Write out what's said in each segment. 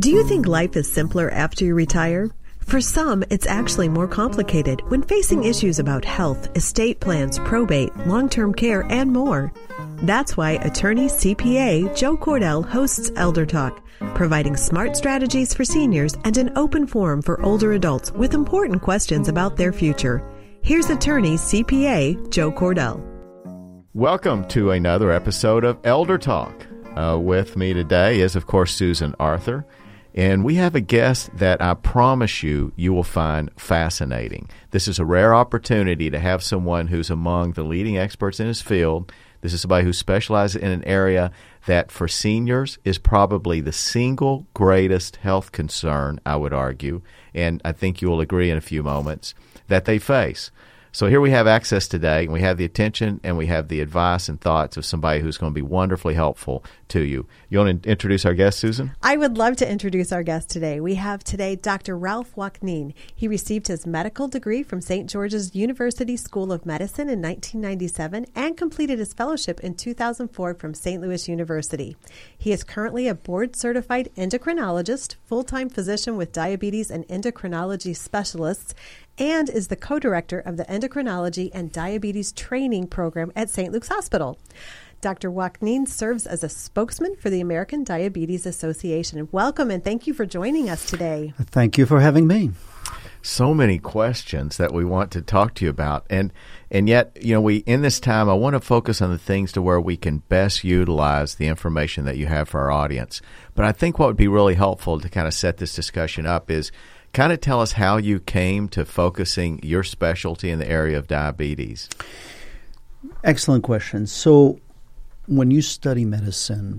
Do you think life is simpler after you retire? For some, it's actually more complicated when facing issues about health, estate plans, probate, long-term care, and more. That's why attorney CPA Joe Cordell hosts Elder Talk, providing smart strategies for seniors and an open forum for older adults with important questions about their future. Here's attorney CPA Joe Cordell. Welcome to another episode of Elder Talk. With me today is, of course, Susan Arthur. And we have a guest that I promise you will find fascinating. This is a rare opportunity to have someone who's among the leading experts in his field. This is somebody who specializes in an area that for seniors is probably the single greatest health concern, I would argue, and I think you will agree in a few moments, that they face. So here we have access today, and we have the attention, and we have the advice and thoughts of somebody who's going to be wonderfully helpful to you. You want to introduce our guest, Susan? I would love to introduce our guest today. We have today Dr. Ralph Waknin. He received his medical degree from St. George's University School of Medicine in 1997 and completed his fellowship in 2004 from St. Louis University. He is currently a board-certified endocrinologist, full-time physician with diabetes and endocrinology specialists, and is the co-director of the Endocrinology and Diabetes Training Program at St. Luke's Hospital. Dr. Waknin serves as a spokesman for the American Diabetes Association. Welcome, and thank you for joining us today. Thank you for having me. So many questions that we want to talk to you about. And yet, we in this time, I want to focus on the things to where we can best utilize the information that you have for our audience. But I think what would be really helpful to kind of set this discussion up is kind of tell us how you came to focusing your specialty in the area of diabetes. Excellent question. So when you study medicine,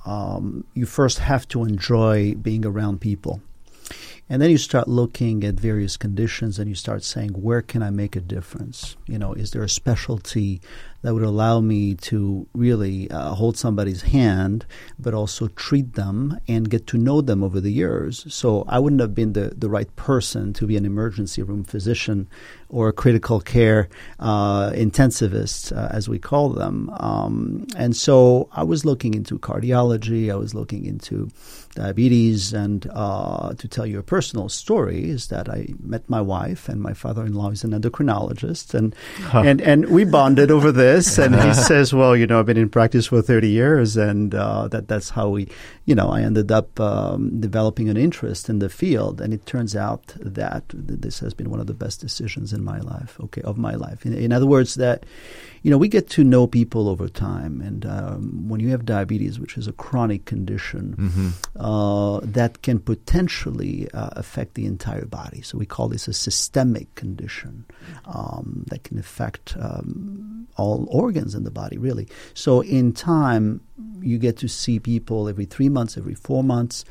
you first have to enjoy being around people. And then you start looking at various conditions and you start saying, where can I make a difference? Is there a specialty that would allow me to really hold somebody's hand, but also treat them and get to know them over the years? So I wouldn't have been the right person to be an emergency room physician or a critical care intensivist, as we call them. And so I was looking into cardiology, I was looking into diabetes, and to tell you a personal story is that I met my wife, and my father-in-law is an endocrinologist, and we bonded over this. And he says, well, I've been in practice for 30 years, and that's how we, I ended up developing an interest in the field. And it turns out that this has been one of the best decisions in my life, of my life. In other words, that, we get to know people over time. And when you have diabetes, which is a chronic condition, that can potentially affect the entire body. So we call this a systemic condition that can affect all organs in the body, really. So in time, you get to see people every 3 months, every 4 months,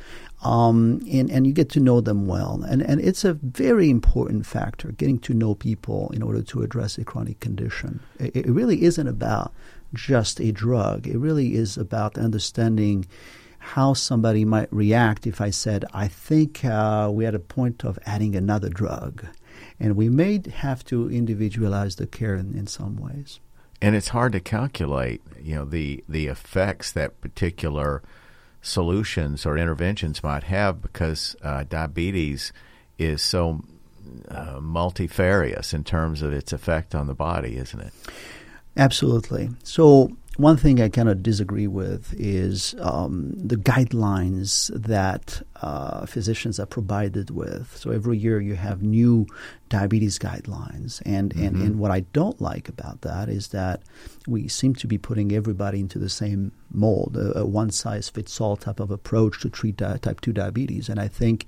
and you get to know them well. And it's a very important factor, getting to know people in order to address a chronic condition. It really isn't about just a drug. It really is about understanding how somebody might react if I said, I think we're at a point of adding another drug. And we may have to individualize the care in some ways. And it's hard to calculate, the effects that particular solutions or interventions might have because diabetes is so multifarious in terms of its effect on the body, isn't it? Absolutely. So one thing I kind of disagree with is the guidelines that physicians are provided with. So every year you have new diabetes guidelines. And what I don't like about that is that we seem to be putting everybody into the same mold, a one-size-fits-all type of approach to treat type 2 diabetes. And I think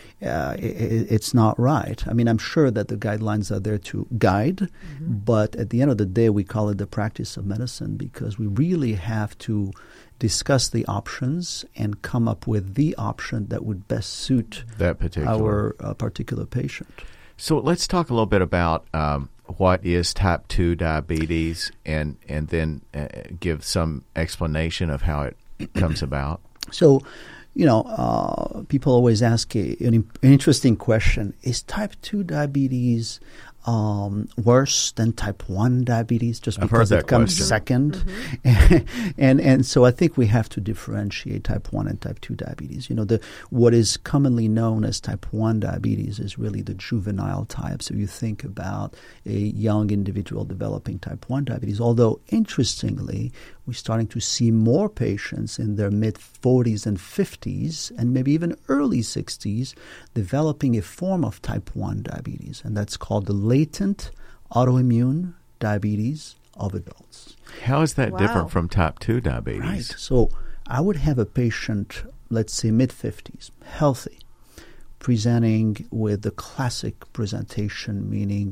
it's not right. I mean, I'm sure that the guidelines are there to guide, but at the end of the day, we call it the practice of medicine because we really have to discuss the options and come up with the option that would best suit that particular particular patient. So let's talk a little bit about what is type 2 diabetes and then give some explanation of how it comes about. So, people always ask an interesting question. Is type 2 diabetes worse than type 1 diabetes just I've because heard it that comes question. second. And so I think we have to differentiate type 1 and type 2 diabetes. What is commonly known as type 1 diabetes is really the juvenile type. So you think about a young individual developing type 1 diabetes, although interestingly, we're starting to see more patients in their mid-40s and 50s and maybe even early 60s developing a form of type 1 diabetes, and that's called the latent autoimmune diabetes of adults. How is that Wow. different from type 2 diabetes? Right. So I would have a patient, let's say mid-50s, healthy, presenting with the classic presentation, meaning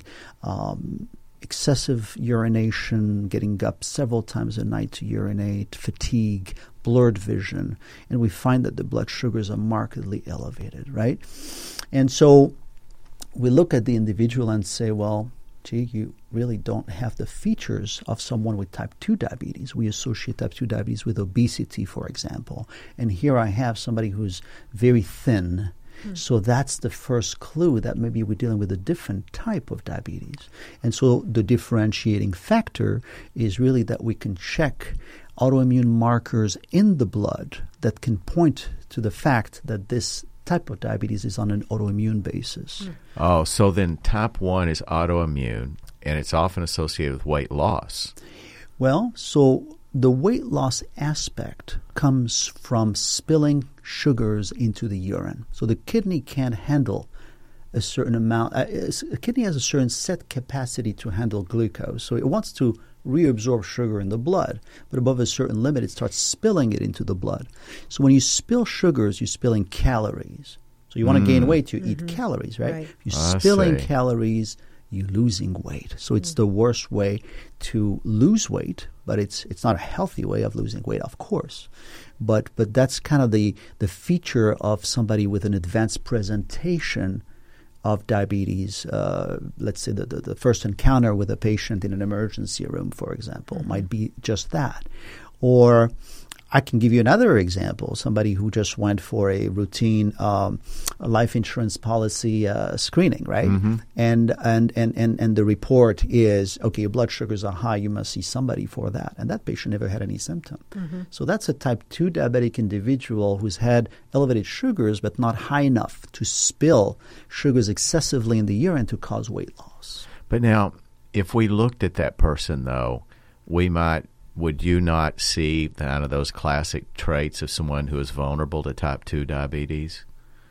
excessive urination, getting up several times a night to urinate, fatigue, blurred vision, and we find that the blood sugars are markedly elevated, right? And so we look at the individual and say, well, gee, you really don't have the features of someone with type 2 diabetes. We associate type 2 diabetes with obesity, for example. And here I have somebody who's very thin. So that's the first clue that maybe we're dealing with a different type of diabetes. And so the differentiating factor is really that we can check autoimmune markers in the blood that can point to the fact that this type of diabetes is on an autoimmune basis. Oh, so then type 1 is autoimmune, and it's often associated with weight loss. Well, so the weight loss aspect comes from spilling sugars into the urine. So the kidney can't handle a certain amount. A kidney has a certain set capacity to handle glucose. So it wants to reabsorb sugar in the blood, but above a certain limit, it starts spilling it into the blood. So when you spill sugars, you're spilling calories. So you want to gain weight, you eat calories, right? Right. If you're spilling see. calories, you're losing weight. So it's the worst way to lose weight, but it's not a healthy way of losing weight, of course. But that's kind of the feature of somebody with an advanced presentation of diabetes. Let's say the first encounter with a patient in an emergency room, for example, might be just that. Or I can give you another example, somebody who just went for a routine life insurance policy screening, right? And the report is, okay, your blood sugars are high, you must see somebody for that. And that patient never had any symptom. So that's a type 2 diabetic individual who's had elevated sugars but not high enough to spill sugars excessively in the urine to cause weight loss. But now, if we looked at that person, though, would you not see kind of those classic traits of someone who is vulnerable to type 2 diabetes?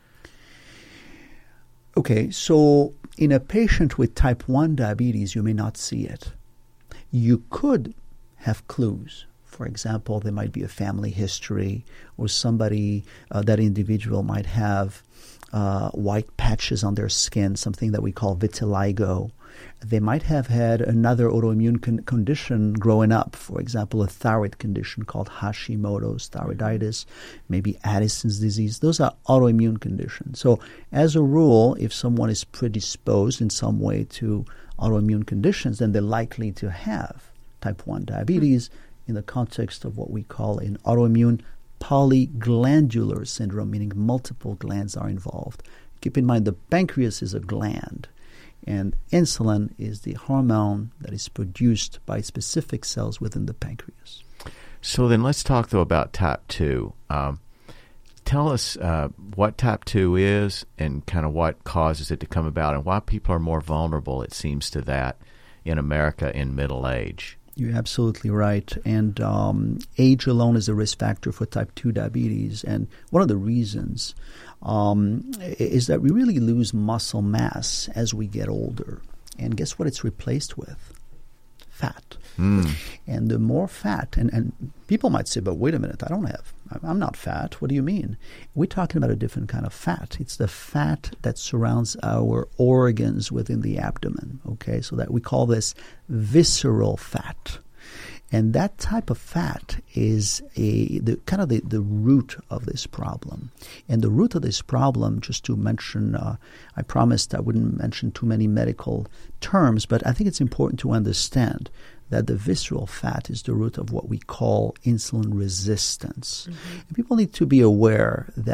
Okay, so in a patient with type 1 diabetes, you may not see it. You could have clues. For example, there might be a family history, or somebody, that individual might have white patches on their skin, something that we call vitiligo. They might have had another autoimmune condition growing up, for example, a thyroid condition called Hashimoto's thyroiditis, maybe Addison's disease. Those are autoimmune conditions. So as a rule, if someone is predisposed in some way to autoimmune conditions, then they're likely to have type 1 diabetes in the context of what we call an autoimmune polyglandular syndrome, meaning multiple glands are involved. Keep in mind the pancreas is a gland. And insulin is the hormone that is produced by specific cells within the pancreas. So then let's talk, though, about type 2. Tell us what type 2 is and kind of what causes it to come about and why people are more vulnerable, it seems, to that in America in middle age. You're absolutely right. And age alone is a risk factor for type 2 diabetes. And one of the reasons is that we really lose muscle mass as we get older. And guess what it's replaced with? Fat. And the more fat, and people might say, but wait a minute, I'm not fat. What do you mean? We're talking about a different kind of fat. It's the fat that surrounds our organs within the abdomen, okay? So that we call this visceral fat. And that type of fat is the root of this problem. And the root of this problem, just to mention, I promised I wouldn't mention too many medical terms, but I think it's important to understand that the visceral fat is the root of what we call insulin resistance. And people need to be aware that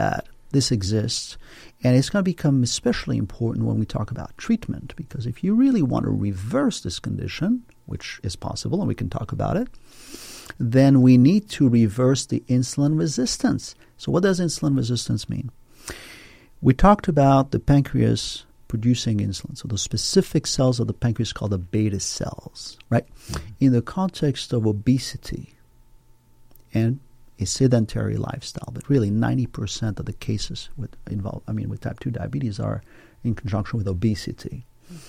This exists, and it's going to become especially important when we talk about treatment, because if you really want to reverse this condition, which is possible, and we can talk about it, then we need to reverse the insulin resistance. So what does insulin resistance mean? We talked about the pancreas producing insulin. So the specific cells of the pancreas called the beta cells, right? In the context of obesity and a sedentary lifestyle, but really 90% of the cases with type 2 diabetes are in conjunction with obesity.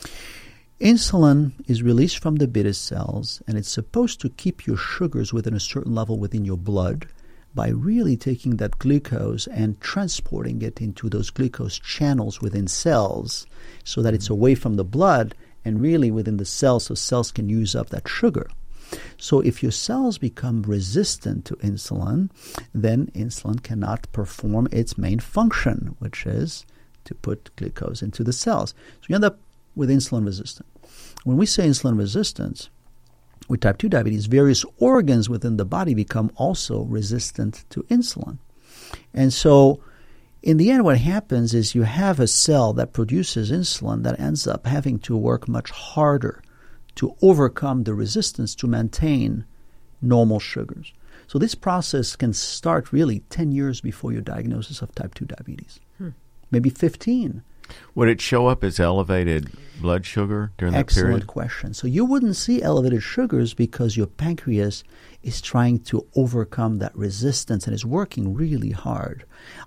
Insulin is released from the beta cells, and it's supposed to keep your sugars within a certain level within your blood by really taking that glucose and transporting it into those glucose channels within cells so that it's away from the blood and really within the cells so cells can use up that sugar. So if your cells become resistant to insulin, then insulin cannot perform its main function, which is to put glucose into the cells. So you end up with insulin resistance. When we say insulin resistance, with type 2 diabetes, various organs within the body become also resistant to insulin. And so in the end, what happens is you have a cell that produces insulin that ends up having to work much harder to overcome the resistance to maintain normal sugars. So this process can start really 10 years before your diagnosis of type 2 diabetes, maybe 15. Would it show up as elevated blood sugar during that period? Excellent question. So you wouldn't see elevated sugars because your pancreas is trying to overcome that resistance and is working really hard.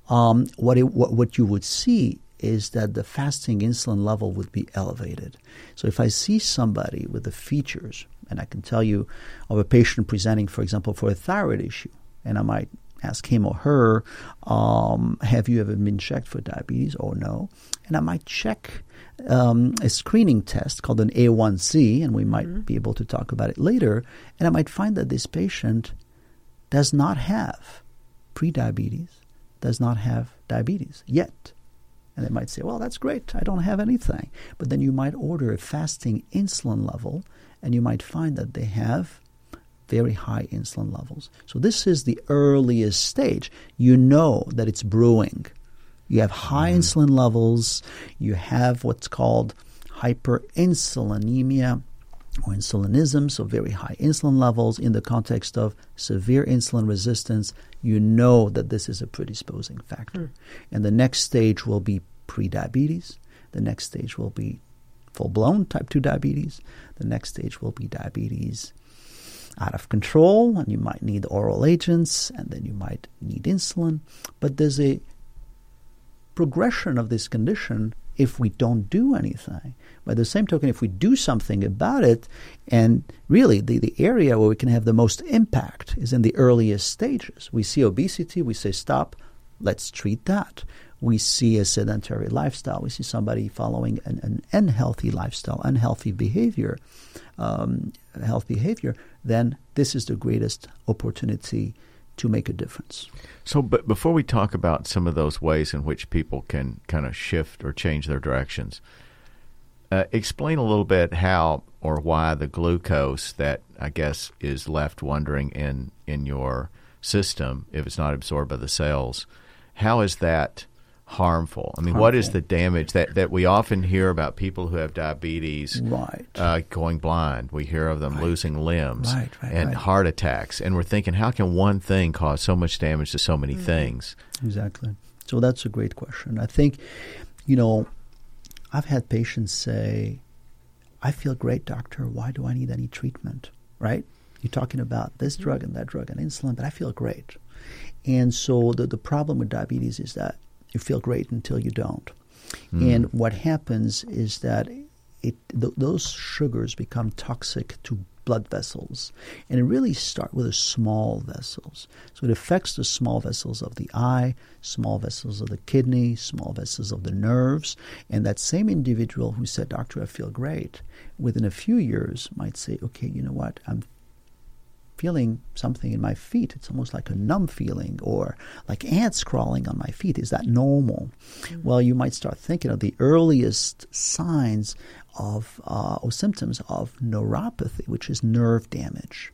What you would see is that the fasting insulin level would be elevated. So if I see somebody with the features, and I can tell you of a patient presenting, for example, for a thyroid issue, and I might ask him or her, have you ever been checked for diabetes or no? And I might check a screening test called an A1C, and we might be able to talk about it later, and I might find that this patient does not have prediabetes, does not have diabetes yet. And they might say, well, that's great, I don't have anything. But then you might order a fasting insulin level, and you might find that they have very high insulin levels. So this is the earliest stage. You know that it's brewing. You have high insulin levels. You have what's called hyperinsulinemia or insulinism, so very high insulin levels in the context of severe insulin resistance. You know that this is a predisposing factor. And the next stage will be prediabetes. The next stage will be full-blown type 2 diabetes. The next stage will be diabetes out of control, and you might need oral agents, and then you might need insulin. But there's a progression of this condition if we don't do anything. By the same token, if we do something about it, and really the area where we can have the most impact is in the earliest stages. We see obesity, we say stop, let's treat that. We see a sedentary lifestyle, we see somebody following an unhealthy lifestyle, unhealthy behavior, health behavior, then this is the greatest opportunity to make a difference. So, but before we talk about some of those ways in which people can kind of shift or change their directions, explain a little bit how or why the glucose that I guess is left wandering in your system, if it's not absorbed by the cells, how is that harmful? I mean, what is the damage that we often hear about people who have diabetes going blind? We hear of them losing limbs and heart attacks. And we're thinking, how can one thing cause so much damage to so many things? Exactly. So that's a great question. I think, I've had patients say, I feel great, doctor. Why do I need any treatment? Right? You're talking about this drug and that drug and insulin, but I feel great. And so the problem with diabetes is that you feel great until you don't. And what happens is that those sugars become toxic to blood vessels. And it really starts with the small vessels. So it affects the small vessels of the eye, small vessels of the kidney, small vessels of the nerves. And that same individual who said, doctor, I feel great, within a few years might say, okay, you know what, I'm feeling something in my feet. It's almost like a numb feeling or like ants crawling on my feet. Is that normal? Well, you might start thinking of the earliest signs of or symptoms of neuropathy, which is nerve damage.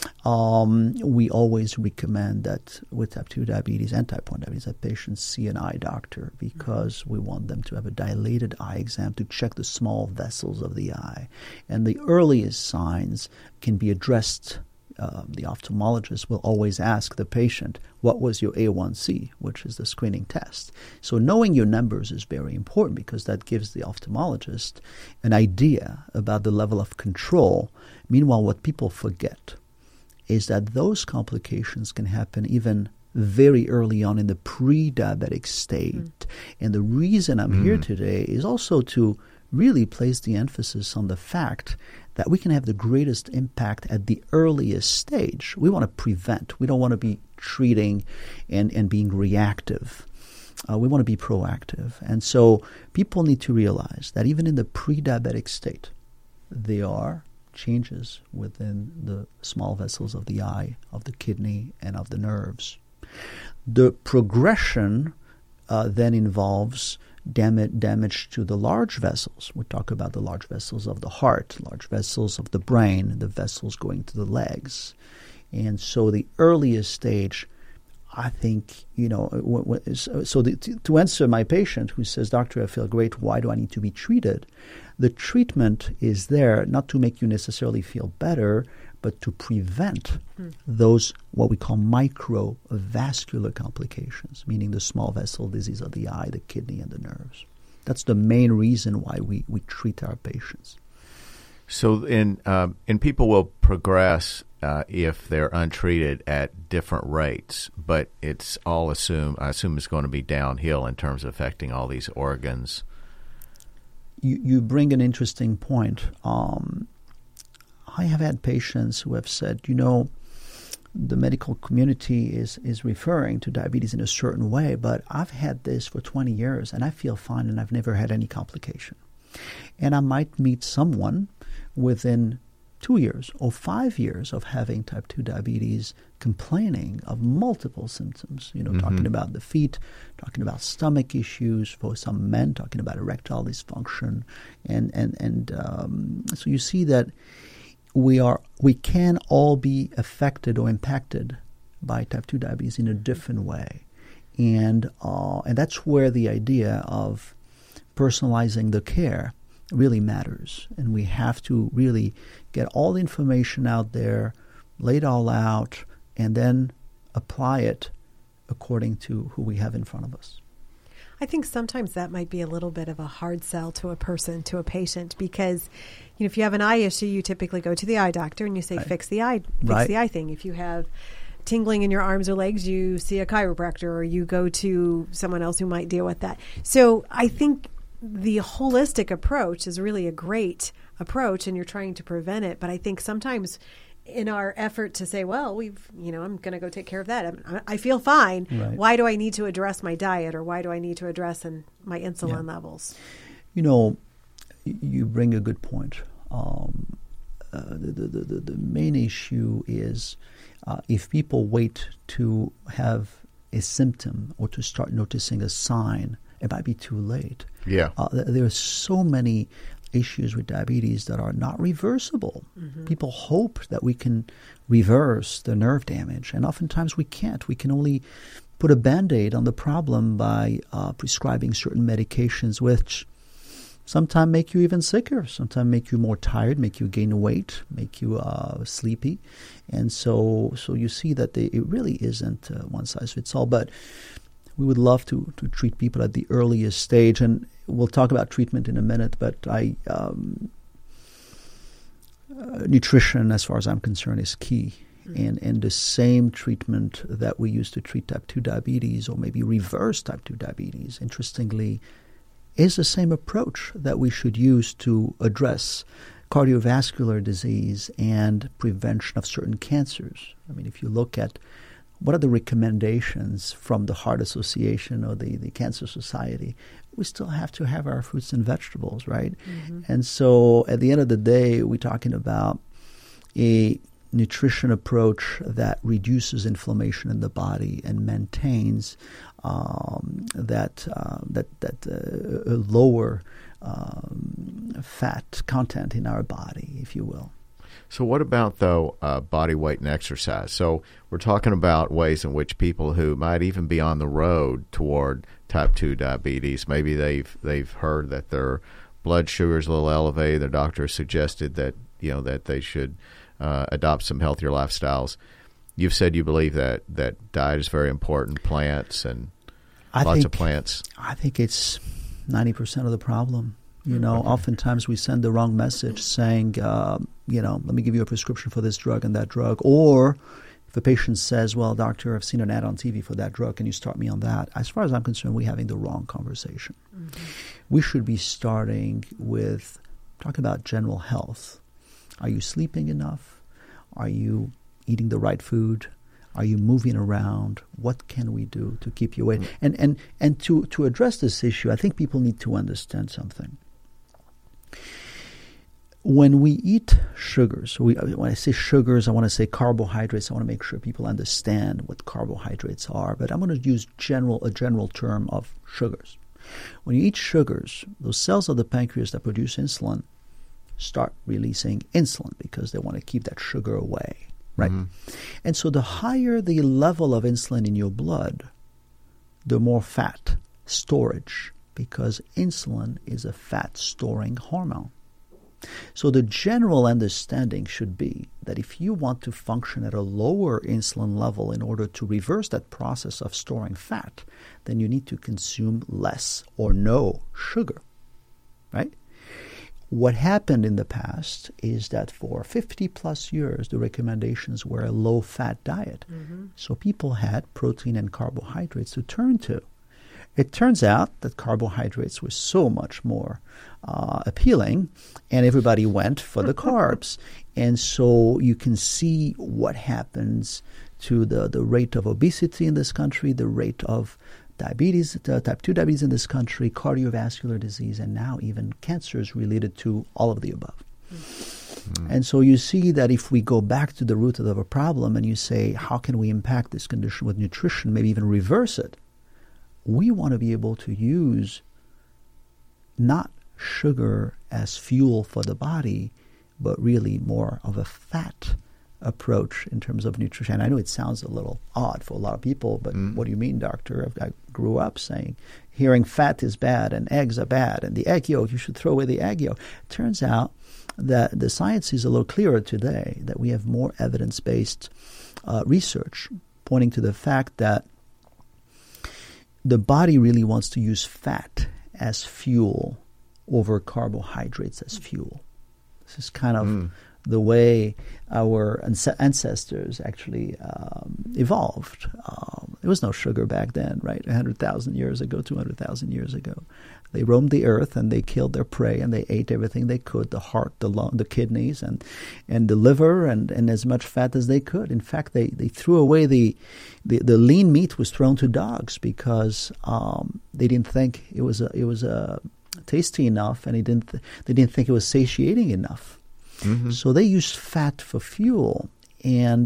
We always recommend that with type 2 diabetes and type 1 diabetes that patients see an eye doctor because we want them to have a dilated eye exam to check the small vessels of the eye. And the earliest signs can be addressed. The ophthalmologist will always ask the patient, what was your A1C, which is the screening test. So knowing your numbers is very important because that gives the ophthalmologist an idea about the level of control. Meanwhile, what people forget is that those complications can happen even very early on in the pre-diabetic state. And the reason I'm here today is also to really place the emphasis on the fact that we can have the greatest impact at the earliest stage. We want to prevent. We don't want to be treating and being reactive. We want to be proactive. And so people need to realize that even in the pre-diabetic state, there are changes within the small vessels of the eye, of the kidney, and of the nerves. The progression then involves damage to the large vessels. We talk about the large vessels of the heart, large vessels of the brain, the vessels going to the legs. And so the earliest stage, I think, to answer my patient who says, Doctor, I feel great, why do I need to be treated? The treatment is there not to make you necessarily feel better, but to prevent those, what we call microvascular complications, meaning the small vessel disease of the eye, the kidney, and the nerves. That's the main reason why we treat our patients. So, and people will progress if they're untreated at different rates, but it's all I assume it's going to be downhill in terms of affecting all these organs. You bring an interesting point. I have had patients who have said, the medical community is referring to diabetes in a certain way, but I've had this for 20 years and I feel fine and I've never had any complication. And I might meet someone within 2 years or 5 years of having type 2 diabetes complaining of multiple symptoms, talking about the feet, talking about stomach issues, for some men talking about erectile dysfunction. And so you see that we can all be affected or impacted by type 2 diabetes in a different way. And that's where the idea of personalizing the care really matters. And we have to really get all the information out there, lay it all out, and then apply it according to who we have in front of us. I think sometimes that might be a little bit of a hard sell to a person, to a patient, because if you have an eye issue, you typically go to the eye doctor and you say, fix the eye thing. If you have tingling in your arms or legs, you see a chiropractor or you go to someone else who might deal with that. So I think the holistic approach is really a great approach and you're trying to prevent it. But I think sometimes in our effort to say, well, I'm going to go take care of that. I feel fine. Right. Why do I need to address my diet, or why do I need to address my insulin levels? You bring a good point. The main issue is if people wait to have a symptom or to start noticing a sign, it might be too late. Yeah. There are so many issues with diabetes that are not reversible. Mm-hmm. People hope that we can reverse the nerve damage, and oftentimes we can't. We can only put a Band-Aid on the problem by prescribing certain medications, which sometimes make you even sicker, sometimes make you more tired, make you gain weight, make you sleepy. And so you see that it really isn't one size fits all. But we would love to treat people at the earliest stage, and we'll talk about treatment in a minute, but nutrition, as far as I'm concerned, is key. Mm-hmm. And the same treatment that we use to treat type 2 diabetes or maybe reverse type 2 diabetes, interestingly, is the same approach that we should use to address cardiovascular disease and prevention of certain cancers. I mean, if you look at what are the recommendations from the Heart Association or the Cancer Society, we still have to have our fruits and vegetables, right? Mm-hmm. And so at the end of the day, we're talking about a nutrition approach that reduces inflammation in the body and maintains that lower fat content in our body, if you will. So what about, though, body weight and exercise? So we're talking about ways in which people who might even be on the road toward type 2 diabetes, maybe they've heard that their blood sugar is a little elevated. Their doctor suggested that, that they should adopt some healthier lifestyles. You've said you believe that diet is very important, plants and lots of plants. I think it's 90% of the problem. Oftentimes we send the wrong message saying, let me give you a prescription for this drug and that drug. Or if a patient says, well, doctor, I've seen an ad on TV for that drug. Can you start me on that? As far as I'm concerned, we're having the wrong conversation. Mm-hmm. We should be starting with talking about general health. Are you sleeping enough? Are you eating the right food? Are you moving around? What can we do to keep you awake? Mm-hmm. And to address this issue, I think people need to understand something. When we eat sugars, when I say sugars, I want to say carbohydrates. I want to make sure people understand what carbohydrates are. But I'm going to use a general term of sugars. When you eat sugars, those cells of the pancreas that produce insulin start releasing insulin because they want to keep that sugar away, right? Mm-hmm. And so the higher the level of insulin in your blood, the more fat storage, because insulin is a fat-storing hormone. So the general understanding should be that if you want to function at a lower insulin level in order to reverse that process of storing fat, then you need to consume less or no sugar, right? What happened in the past is that for 50-plus years, the recommendations were a low-fat diet. Mm-hmm. So people had protein and carbohydrates to turn to. It turns out that carbohydrates were so much more appealing, and everybody went for the carbs. And so you can see what happens to the rate of obesity in this country, the rate of diabetes, type 2 diabetes in this country, cardiovascular disease, and now even cancers related to all of the above. Mm-hmm. And so you see that if we go back to the root of a problem and you say, how can we impact this condition with nutrition, maybe even reverse it, we want to be able to use not sugar as fuel for the body, but really more of a fat approach in terms of nutrition. I know it sounds a little odd for a lot of people, but what do you mean, doctor? I grew up hearing fat is bad and eggs are bad and the egg yolk, you should throw away the egg yolk. It turns out that the science is a little clearer today, that we have more evidence-based research pointing to the fact that the body really wants to use fat as fuel over carbohydrates as fuel. This is kind of the way our ancestors actually evolved. There was no sugar back then, right? 100,000 years ago, 200,000 years ago. They roamed the earth and they killed their prey and they ate everything they could, the heart, the lung, the kidneys, and the liver, and as much fat as they could. In fact, they threw away the lean meat was thrown to dogs because they didn't think it was tasty enough, and they didn't think it was satiating enough. Mm-hmm. So they used fat for fuel, and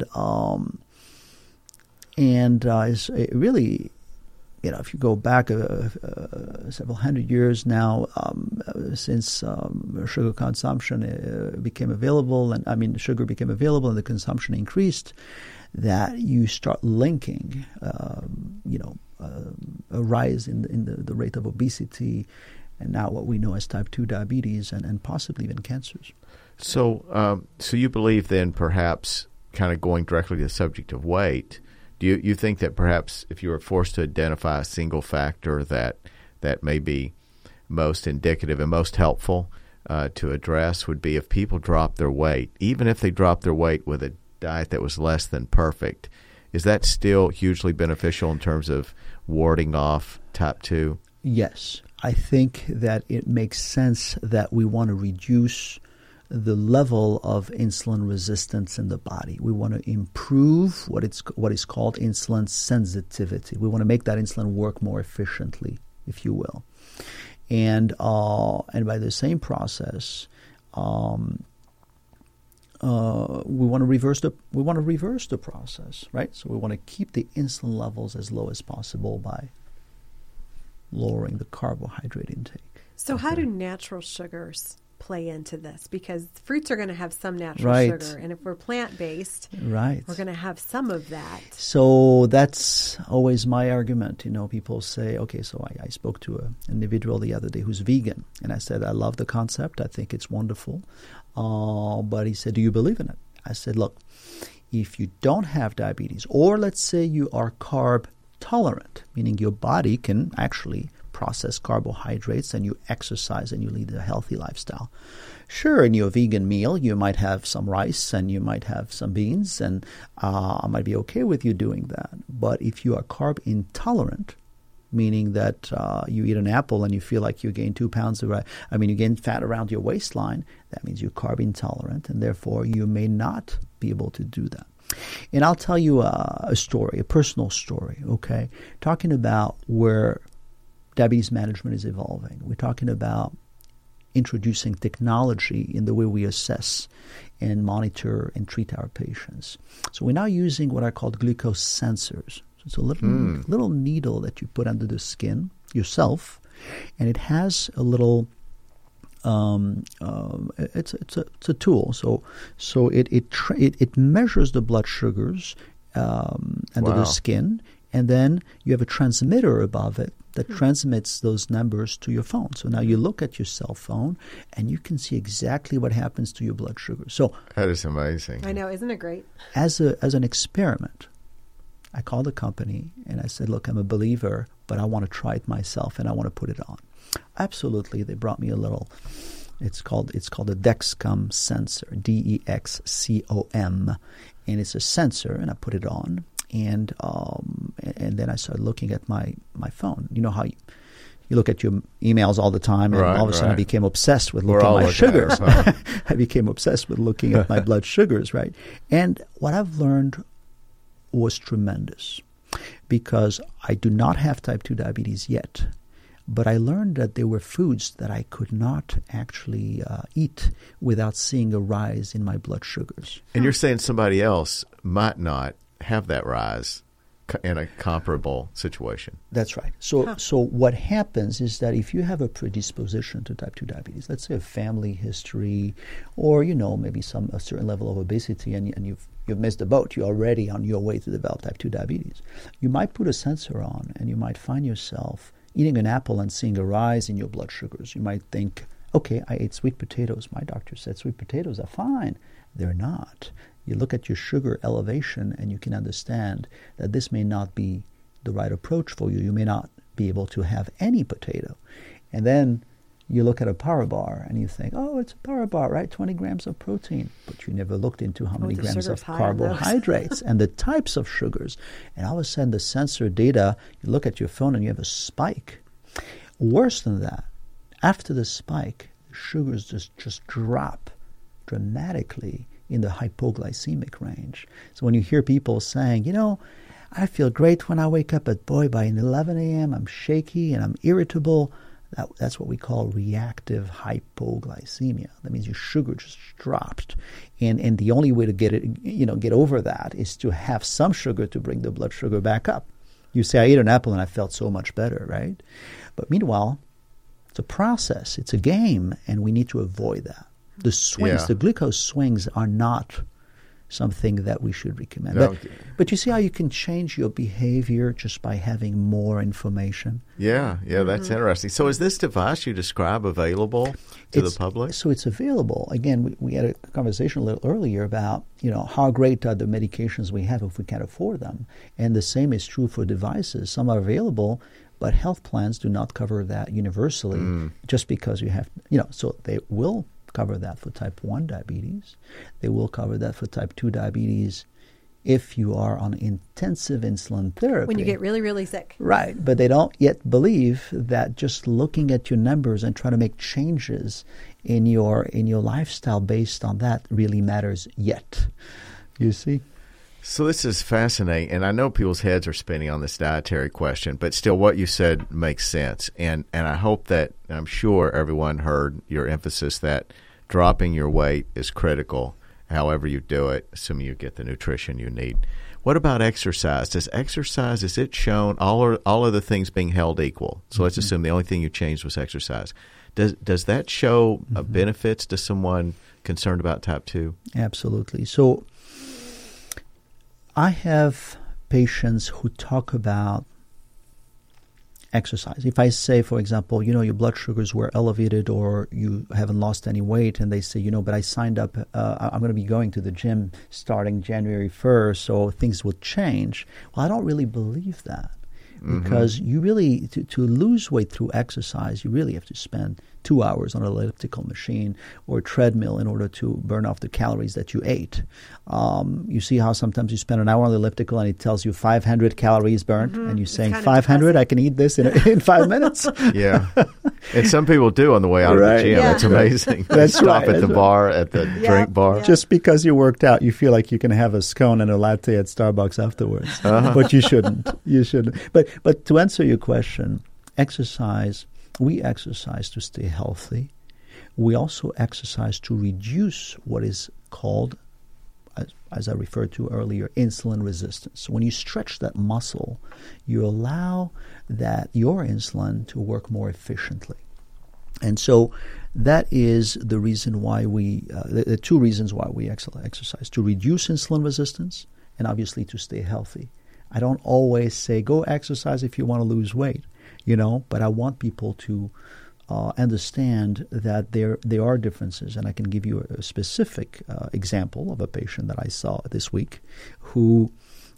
it's really, if you go back several hundred years now, since sugar consumption became available, and sugar became available and the consumption increased, that you start linking, a rise in the rate of obesity, and now what we know as type 2 diabetes and possibly even cancers. So you believe then, perhaps, kind of going directly to the subject of weight, do you think that perhaps if you were forced to identify a single factor that may be most indicative and most helpful to address would be if people drop their weight, even if they drop their weight with a diet that was less than perfect, is that still hugely beneficial in terms of warding off type 2? Yes. I think that it makes sense that we want to reduce the level of insulin resistance in the body. We want to improve what is called insulin sensitivity. We want to make that insulin work more efficiently, if you will. And by the same process, we want to reverse the process, right? So we want to keep the insulin levels as low as possible by lowering the carbohydrate intake. So how do natural sugars play into this? Because fruits are going to have some natural Right. sugar, and if we're plant-based, Right. we're going to have some of that. So that's always my argument. People say, okay, so I spoke to an individual the other day who's vegan, and I said, I love the concept. I think it's wonderful. But he said, do you believe in it? I said, look, if you don't have diabetes, or let's say you are carb tolerant, meaning your body can actually process carbohydrates and you exercise and you lead a healthy lifestyle. Sure, in your vegan meal, you might have some rice and you might have some beans, and I might be okay with you doing that. But if you are carb intolerant, meaning that you eat an apple and you feel like you gain 2 pounds you gain fat around your waistline, that means you're carb intolerant, and therefore you may not be able to do that. And I'll tell you a story, a personal story, okay? Talking about where diabetes management is evolving. We're talking about introducing technology in the way we assess and monitor and treat our patients. So we're now using what are called glucose sensors. So it's a little needle that you put under the skin yourself, and it has a little it's a tool. So it measures the blood sugars under the skin, and then you have a transmitter above it that transmits those numbers to your phone. So now you look at your cell phone and you can see exactly what happens to your blood sugar. So that is amazing. I know, isn't it great? As an experiment, I called the company and I said, look, I'm a believer, but I want to try it myself and I want to put it on. Absolutely. They brought me a little, it's called a Dexcom sensor, DEXCOM, and it's a sensor, and I put it on, and then I started looking at my phone. You know how you look at your emails all the time, and all of a sudden I became obsessed with looking at my sugars. I became obsessed with looking at my blood sugars, right? And what I've learned was tremendous, because I do not have type 2 diabetes yet. But I learned that there were foods that I could not actually eat without seeing a rise in my blood sugars. And you're saying somebody else might not have that rise in a comparable situation. That's right. So what happens is that if you have a predisposition to type 2 diabetes, let's say a family history, or maybe a certain level of obesity, and you've missed the boat, you're already on your way to develop type 2 diabetes, you might put a sensor on and you might find yourself eating an apple and seeing a rise in your blood sugars. You might think, okay, I ate sweet potatoes. My doctor said sweet potatoes are fine. They're not. You look at your sugar elevation and you can understand that this may not be the right approach for you. You may not be able to have any potato. And then you look at a power bar and you think, oh, it's a power bar, right? 20 grams of protein. But you never looked into how many grams of carbohydrates and the types of sugars. And all of a sudden, the sensor data, you look at your phone and you have a spike. Worse than that, after the spike, the sugars just drop dramatically in the hypoglycemic range. So when you hear people saying, I feel great when I wake up, but boy, by 11 a.m. I'm shaky and I'm irritable, that's what we call reactive hypoglycemia. That means your sugar just dropped. And the only way to get over that is to have some sugar to bring the blood sugar back up. You say, I ate an apple and I felt so much better, right? But meanwhile, it's a process, it's a game, and we need to avoid that. The swings, the glucose swings are not something that we should recommend. No. But you see how you can change your behavior just by having more information? Yeah, that's interesting. So is this device you describe available to the public? So it's available. Again, we had a conversation a little earlier about, how great are the medications we have if we can't afford them. And the same is true for devices. Some are available, but health plans do not cover that universally just because you have, so they will cover that for type 1 diabetes. They will cover that for type 2 diabetes if you are on intensive insulin therapy. When you get really, really sick. Right. But they don't yet believe that just looking at your numbers and trying to make changes in your lifestyle based on that really matters yet. You see? So this is fascinating, and I know people's heads are spinning on this dietary question, but still what you said makes sense. And I hope that, I'm sure everyone heard your emphasis that dropping your weight is critical however you do it, assuming you get the nutrition you need. What about exercise? Does exercise, is it shown, all of the things being held equal? So let's assume the only thing you changed was exercise. Does that show benefits to someone concerned about type 2? Absolutely. So I have patients who talk about exercise. If I say, for example, your blood sugars were elevated or you haven't lost any weight, and they say, but I signed up, I'm going to be going to the gym starting January 1st, so things will change. Well, I don't really believe that, because you really, to lose weight through exercise, you really have to spend 2 hours on an elliptical machine or a treadmill in order to burn off the calories that you ate. You see how sometimes you spend an hour on the elliptical and it tells you 500 calories burnt, and you're saying 500, I can eat this in 5 minutes. Yeah. And some people do on the way out of the gym. It's amazing. That's Stop right. at the bar, at the drink bar. Just because you worked out, you feel like you can have a scone and a latte at Starbucks afterwards. But you shouldn't. You shouldn't. But to answer your question, exercise, we exercise to stay healthy. We also exercise to reduce what is called, as I referred to earlier, insulin resistance. So when you stretch that muscle, you allow that your insulin to work more efficiently. And so that is the reason why the two reasons why we exercise: to reduce insulin resistance and obviously to stay healthy. I don't always say, go exercise if you want to lose weight, but I want people to understand that there are differences. And I can give you a specific example of a patient that I saw this week who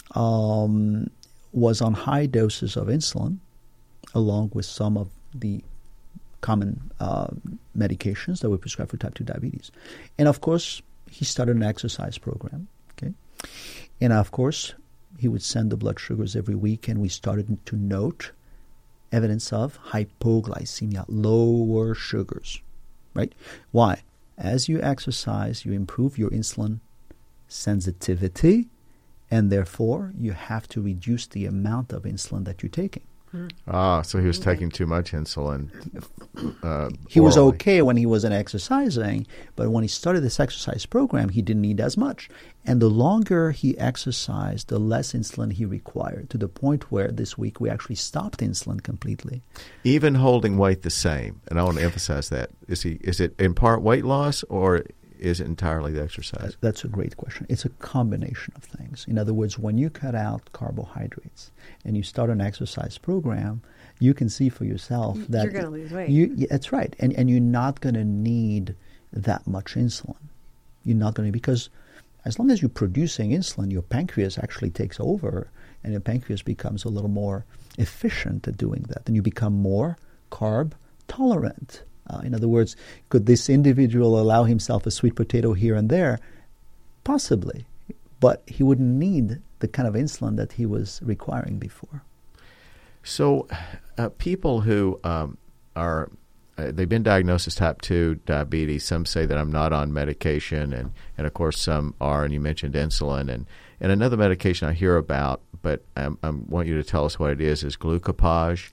was on high doses of insulin along with some of the common medications that we prescribe for type 2 diabetes. And of course, he started an exercise program. Okay, and of course, he would send the blood sugars every week, and we started to note evidence of hypoglycemia, lower sugars, right? Why? As you exercise, you improve your insulin sensitivity, and therefore you have to reduce the amount of insulin that you're taking. So he was taking too much insulin. He was okay when he wasn't exercising, but when he started this exercise program, he didn't need as much. And the longer he exercised, the less insulin he required, to the point where this week we actually stopped insulin completely. Even holding weight the same, and I want to emphasize that. Is it in part weight loss, or is it entirely the exercise? That's a great question. It's a combination of things. In other words, when you cut out carbohydrates and you start an exercise program, you can see for yourself that you're going to lose weight. That's right. And you're not going to need that much insulin. You're not going to, because as long as you're producing insulin, your pancreas actually takes over, and your pancreas becomes a little more efficient at doing that. And you become more carb tolerant. In other words, could this individual allow himself a sweet potato here and there? Possibly. But he wouldn't need the kind of insulin that he was requiring before. So people who they've been diagnosed as type 2 diabetes, some say that I'm not on medication, and of course some are, and you mentioned insulin. And another medication I hear about, but I want you to tell us what it is Glucophage.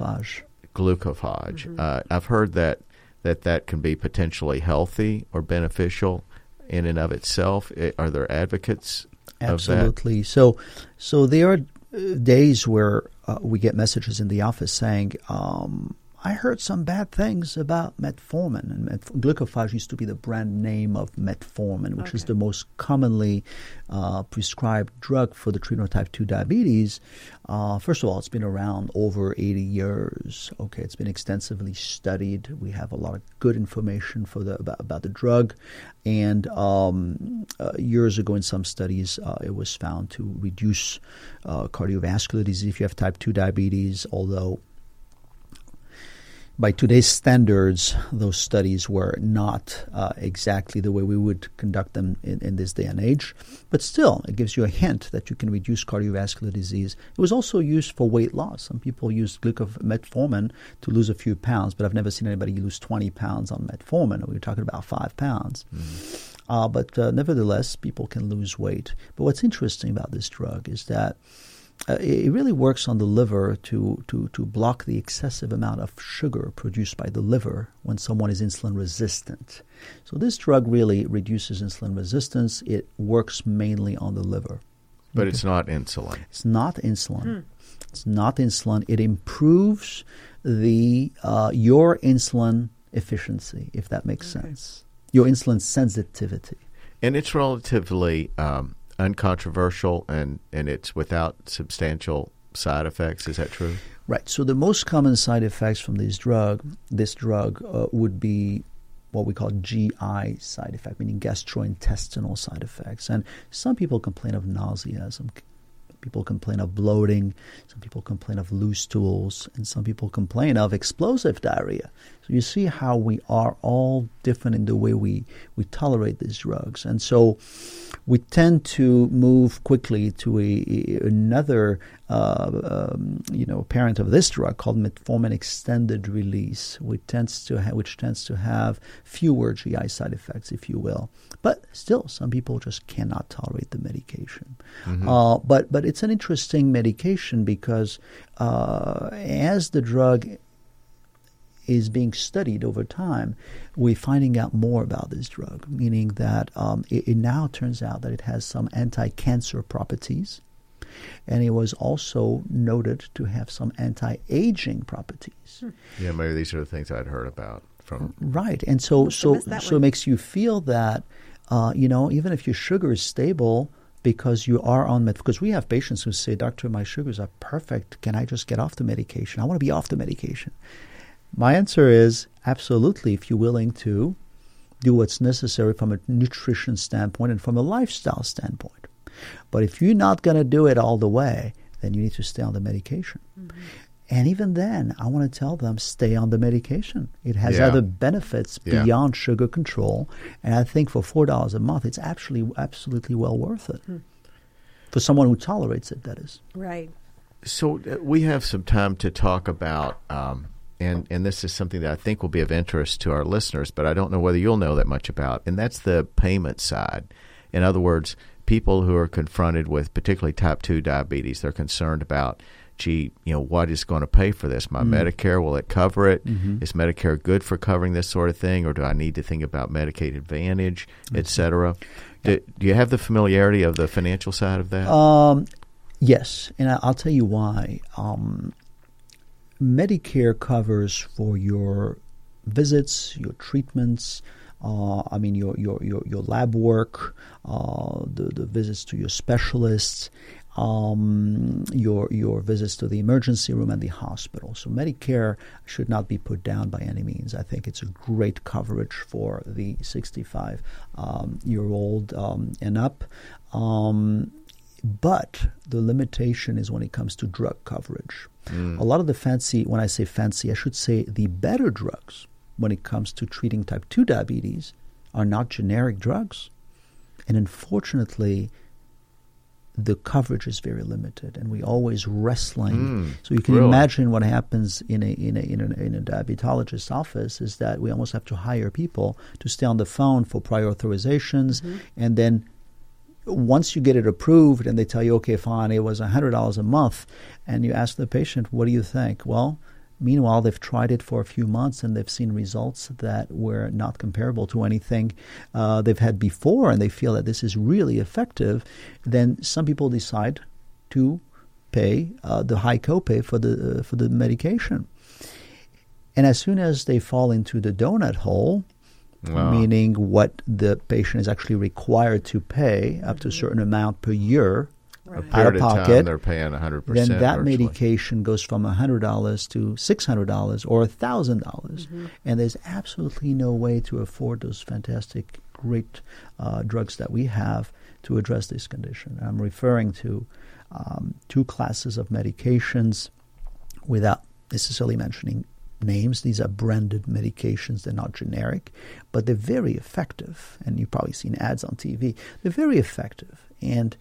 I've heard that can be potentially healthy or beneficial in and of itself. Are there advocates Absolutely. of that? So there are days where we get messages in the office saying, I heard some bad things about metformin. And Glucophage used to be the brand name of metformin, which is the most commonly prescribed drug for the treatment of type 2 diabetes. First of all, it's been around over 80 years. Okay, it's been extensively studied. We have a lot of good information about the drug. And years ago in some studies, it was found to reduce cardiovascular disease if you have type 2 diabetes, although by today's standards, those studies were not exactly the way we would conduct them in this day and age. But still, it gives you a hint that you can reduce cardiovascular disease. It was also used for weight loss. Some people use metformin to lose a few pounds, but I've never seen anybody lose 20 pounds on metformin. We're talking about 5 pounds. But nevertheless, people can lose weight. But what's interesting about this drug is that it really works on the liver to block the excessive amount of sugar produced by the liver when someone is insulin resistant. So this drug really reduces insulin resistance. It works mainly on the liver. But it's not insulin. It's not insulin. It's not insulin. It improves your insulin efficiency, if that makes sense. Your insulin sensitivity. And it's relatively uncontroversial, and it's without substantial side effects. Is that true? Right. So the most common side effects from this drug would be what we call GI side effect, meaning gastrointestinal side effects. And some people complain of nausea, some people complain of bloating, some people complain of loose stools, and some people complain of explosive diarrhea. So you see how we are all different in the way we tolerate these drugs. And so we tend to move quickly to another parent of this drug called metformin extended release, which tends to have fewer GI side effects, if you will. But still, some people just cannot tolerate the medication. Mm-hmm. But it's an interesting medication because as the drug is being studied over time, we're finding out more about this drug, meaning that it now turns out that it has some anti-cancer properties, and it was also noted to have some anti-aging properties. Yeah, maybe these are the things I'd heard about from. Right, and so it makes you feel that even if your sugar is stable, because you are on because we have patients who say, "Doctor, my sugars are perfect. Can I just get off the medication? I want to be off the medication." My answer is absolutely, if you're willing to do what's necessary from a nutrition standpoint and from a lifestyle standpoint. But if you're not going to do it all the way, then you need to stay on the medication. Mm-hmm. And even then, I want to tell them, stay on the medication. It has other benefits beyond sugar control. And I think for $4 a month, it's actually absolutely well worth it. For someone who tolerates it, that is. Right. So we have some time to talk about and this is something that I think will be of interest to our listeners, but I don't know whether you'll know that much about, and that's the payment side. In other words, people who are confronted with particularly type 2 diabetes, they're concerned about, what is going to pay for this? My Medicare, will it cover it? Mm-hmm. Is Medicare good for covering this sort of thing, or do I need to think about Medicaid Advantage, et cetera? Do you have the familiarity of the financial side of that? Yes, and I'll tell you why. Medicare covers for your visits, your treatments, your lab work, the visits to your specialists, your visits to the emergency room and the hospital. So Medicare should not be put down by any means. I think it's a great coverage for the 65-year-old and up. But the limitation is when it comes to drug coverage. A lot of the when I say fancy, I should say the better drugs when it comes to treating type 2 diabetes are not generic drugs. And unfortunately, the coverage is very limited, and we're always wrestling. So you can imagine what happens in a diabetologist's office is that we almost have to hire people to stay on the phone for prior authorizations, and then once you get it approved and they tell you, okay, fine, it was $100 a month, and you ask the patient, what do you think? Well, meanwhile, they've tried it for a few months and they've seen results that were not comparable to anything they've had before, and they feel that this is really effective. Then some people decide to pay the high copay for the medication. And as soon as they fall into the donut hole, meaning what the patient is actually required to pay up to a certain amount per year out of pocket, they're paying 100%. Then that virtually. Medication goes from $100 to $600 or $1,000, and there's absolutely no way to afford those fantastic, great drugs that we have to address this condition. I'm referring to two classes of medications without necessarily mentioning names. These are branded medications. They're not generic, but they're very effective. And you've probably seen ads on TV. They're very effective, and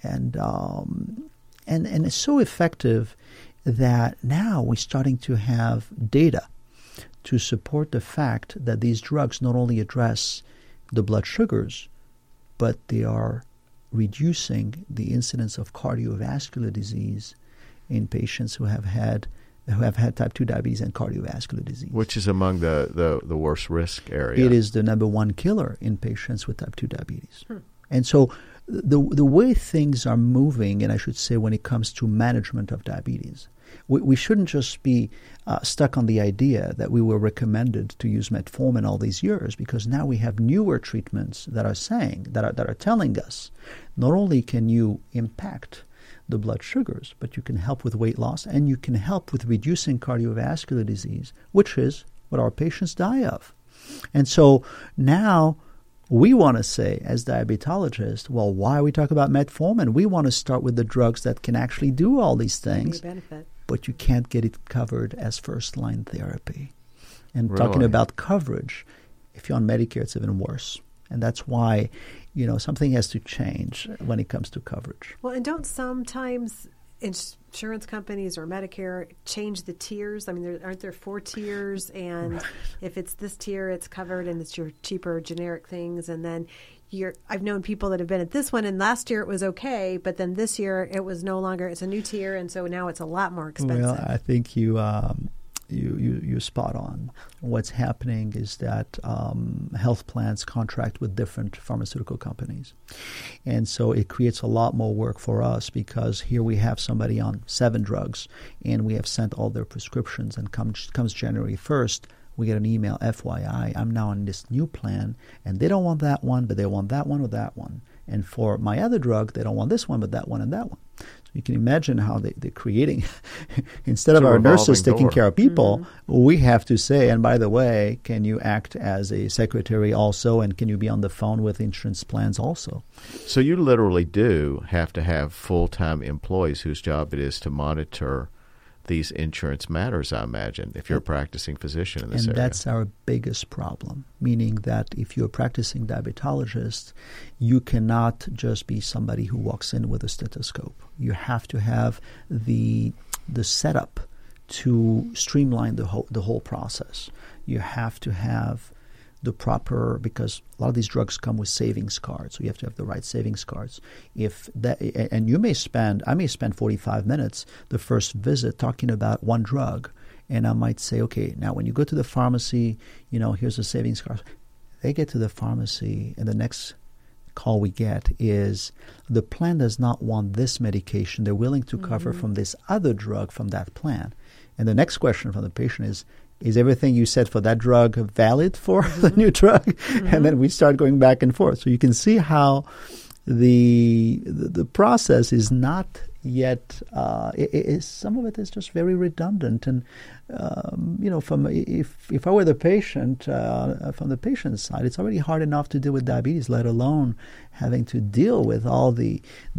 it's so effective that now we're starting to have data to support the fact that these drugs not only address the blood sugars, but they are reducing the incidence of cardiovascular disease in patients who have had type 2 diabetes and cardiovascular disease. Which is among the worst risk area. It is the number one killer in patients with type 2 diabetes. And so the way things are moving, and I should say when it comes to management of diabetes, we shouldn't just be stuck on the idea that we were recommended to use metformin all these years, because now we have newer treatments that are telling us not only can you impact the blood sugars, but you can help with weight loss and you can help with reducing cardiovascular disease, which is what our patients die of. And so now we want to say, as diabetologists, well, why are we talking about metformin? We want to start with the drugs that can actually do all these things, but you can't get it covered as first-line therapy. And Really? Talking about coverage, if you're on Medicare, it's even worse. And that's why, something has to change when it comes to coverage. Well, and don't sometimes insurance companies or Medicare change the tiers? I mean, aren't there 4 tiers? And if it's this tier, it's covered, and it's your cheaper generic things. And then I've known people that have been at this one, and last year it was okay, but then this year it was no longer. It's a new tier, and so now it's a lot more expensive. Well, I think you're spot on. What's happening is that health plans contract with different pharmaceutical companies. And so it creates a lot more work for us, because here we have somebody on 7 drugs and we have sent all their prescriptions, and comes January 1st, we get an email, FYI, I'm now on this new plan, and they don't want that one, but they want that one or that one. And for my other drug, they don't want this one, but that one and that one. So you can imagine how they're creating, instead of our nurses taking care of people, we have to say, and by the way, can you act as a secretary also, and can you be on the phone with insurance plans also? So you literally do have to have full-time employees whose job it is to monitor these insurance matters, I imagine, if you're a practicing physician in this area. And that's our biggest problem, meaning that if you're a practicing diabetologist, you cannot just be somebody who walks in with a stethoscope. You have to have the setup to streamline the whole process. You have to have the proper, because a lot of these drugs come with savings cards, so you have to have the right savings cards. And I may spend 45 minutes the first visit talking about one drug, and I might say, okay, now when you go to the pharmacy, here's the savings card. They get to the pharmacy, and the next call we get is the plan does not want this medication. They're willing to cover from this other drug from that plan. And the next question from the patient is everything you said for that drug valid for the new drug? And then we start going back and forth. So you can see how the process is not yet, some of it is just very redundant. And, if I were the patient, from the patient's side, it's already hard enough to deal with diabetes, let alone having to deal with all the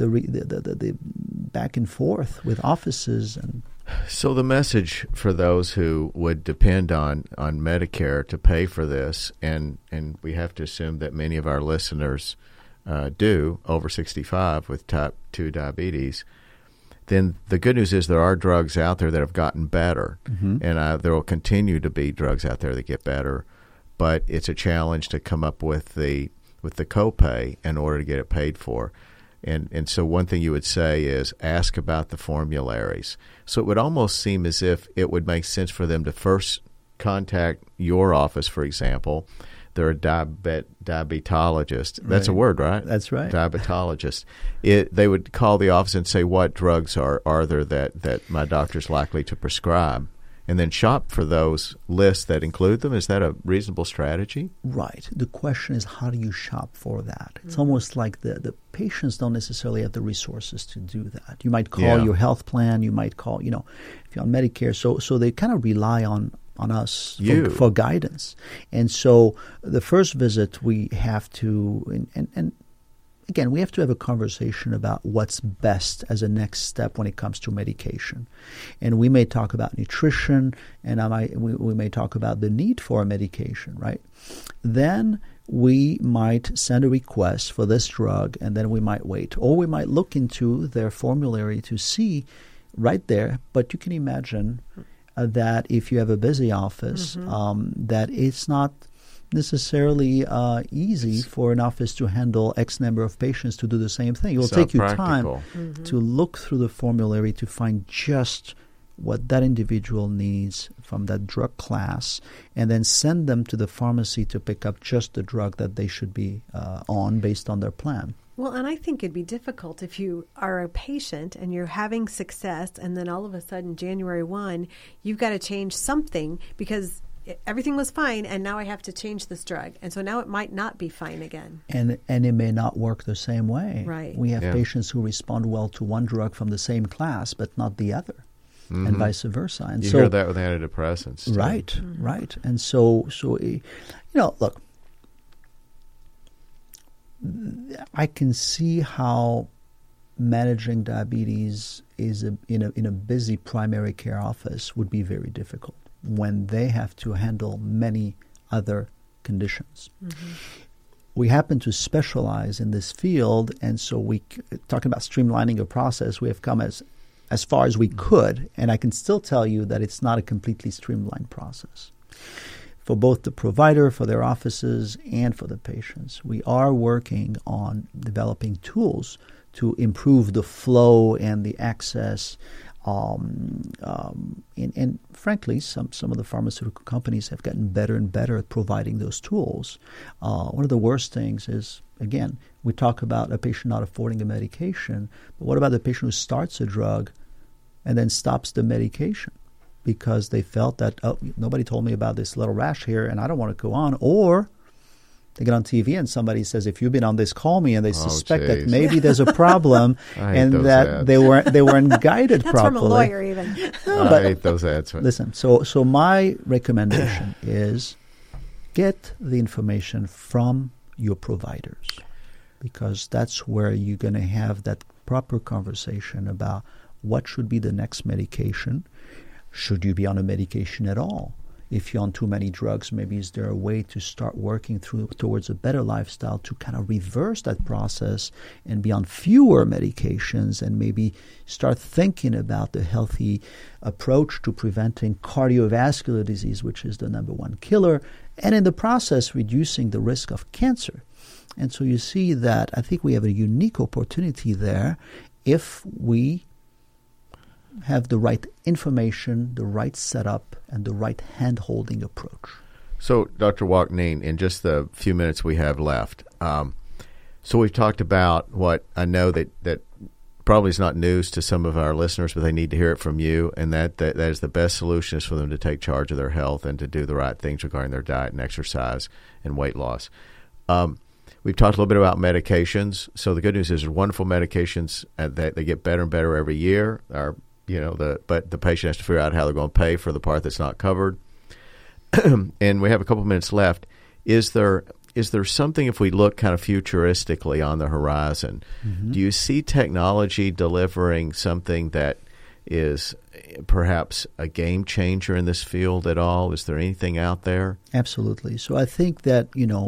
back and forth with offices. And so the message for those who would depend on Medicare to pay for this, and we have to assume that many of our listeners do, over 65 with type 2 diabetes, then the good news is there are drugs out there that have gotten better, and there will continue to be drugs out there that get better, but it's a challenge to come up with the copay in order to get it paid for. And so one thing you would say is ask about the formularies. So it would almost seem as if it would make sense for them to first contact your office, for example. They're a diabetologist. That's a word, right? That's right. Diabetologist. They would call the office and say, what drugs are there that my doctor's likely to prescribe? And then shop for those lists that include them. Is that a reasonable strategy? Right. The question is, how do you shop for that? It's almost like the patients don't necessarily have the resources to do that. You might call your health plan. You might call, if you're on Medicare. So they kind of rely on us for guidance. And so the first visit we have to, and again, we have to have a conversation about what's best as a next step when it comes to medication. And we may talk about nutrition, and we may talk about the need for a medication, right? Then we might send a request for this drug, and then we might wait. Or we might look into their formulary to see right there. But you can imagine that if you have a busy office, that it's not necessarily easy for an office to handle X number of patients to do the same thing. It will So take you practical. time to look through the formulary to find just what that individual needs from that drug class, and then send them to the pharmacy to pick up just the drug that they should be on based on their plan. Well, and I think it'd be difficult if you are a patient and you're having success, and then all of a sudden, January 1, you've got to change something because everything was fine, and now I have to change this drug. And so now it might not be fine again. And it may not work the same way. Right. We have Yeah. patients who respond well to one drug from the same class, but not the other, and vice versa. And You so, hear that with antidepressants, too. right, right. And so, look, I can see how managing diabetes in a busy primary care office would be very difficult when they have to handle many other conditions. We happen to specialize in this field, and so talking about streamlining a process, we have come as far as we could, and I can still tell you that it's not a completely streamlined process. For both the provider, for their offices, and for the patients, we are working on developing tools to improve the flow and the access. And frankly, some of the pharmaceutical companies have gotten better and better at providing those tools. One of the worst things is, again, we talk about a patient not affording a medication, but what about the patient who starts a drug and then stops the medication because they felt that, oh, nobody told me about this little rash here and I don't want to go on, or they get on TV and somebody says, if you've been on this, call me, and they suspect that maybe there's a problem and that ads. they weren't guided That's properly. from a lawyer even. I hate those ads. Listen, so my recommendation is get the information from your providers, because that's where you're going to have that proper conversation about what should be the next medication. Should you be on a medication at all? If you're on too many drugs, maybe is there a way to start working towards a better lifestyle to kind of reverse that process and be on fewer medications, and maybe start thinking about the healthy approach to preventing cardiovascular disease, which is the number one killer, and in the process reducing the risk of cancer. And so you see that I think we have a unique opportunity there if we have the right information, the right setup, and the right hand-holding approach. So, Dr. Wakneen, in just the few minutes we have left, so we've talked about what I know that probably is not news to some of our listeners, but they need to hear it from you, and that is the best solution is for them to take charge of their health and to do the right things regarding their diet and exercise and weight loss. We've talked a little bit about medications. So the good news is there's wonderful medications that they get better and better every year. But the patient has to figure out how they're going to pay for the part that's not covered. And we have a couple minutes left. Is there something, if we look kind of futuristically on the horizon, do you see technology delivering something that is perhaps a game changer in this field at all? Is there anything out there? Absolutely. So I think that,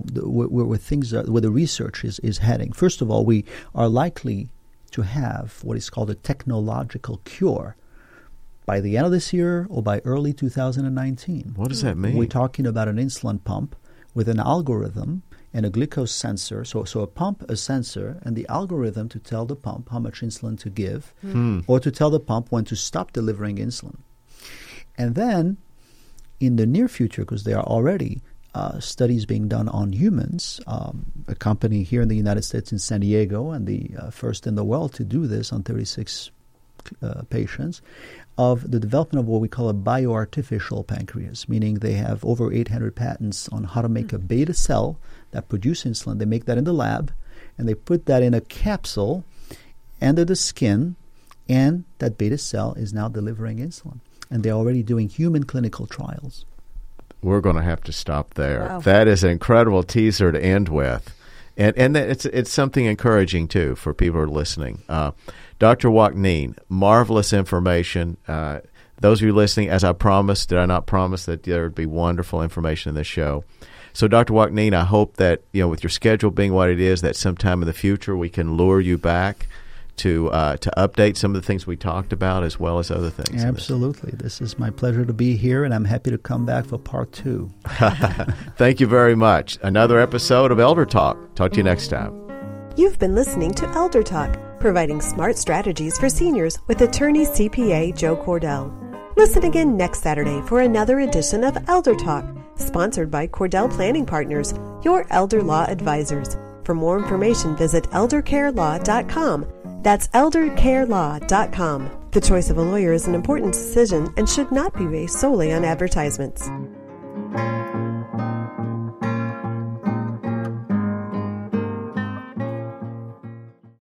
where the research is heading, first of all, we are likely to have what is called a technological cure by the end of this year or by early 2019. What does that mean? We're talking about an insulin pump with an algorithm and a glucose sensor. So a pump, a sensor, and the algorithm to tell the pump how much insulin to give or to tell the pump when to stop delivering insulin. And then in the near future, because there are already studies being done on humans, a company here in the United States in San Diego, and the first in the world to do this on 36 patients, of the development of what we call a bioartificial pancreas, meaning they have over 800 patents on how to make a beta cell that produces insulin. They make that in the lab, and they put that in a capsule under the skin, and that beta cell is now delivering insulin. And they're already doing human clinical trials. We're going to have to stop there. Wow. That is an incredible teaser to end with. And it's something encouraging, too, for people who are listening. Dr. Wakneen, marvelous information. Those of you listening, as I promised, did I not promise that there would be wonderful information in this show? So, Dr. Wakneen, I hope that, with your schedule being what it is, that sometime in the future we can lure you back to update some of the things we talked about as well as other things. Absolutely. This is my pleasure to be here, and I'm happy to come back for part 2. Thank you very much. Another episode of Elder Talk. Talk to you next time. You've been listening to Elder Talk, providing smart strategies for seniors with attorney CPA Joe Cordell. Listen again next Saturday for another edition of Elder Talk, sponsored by Cordell Planning Partners, your elder law advisors. For more information, visit eldercarelaw.com. That's eldercarelaw.com. The choice of a lawyer is an important decision and should not be based solely on advertisements.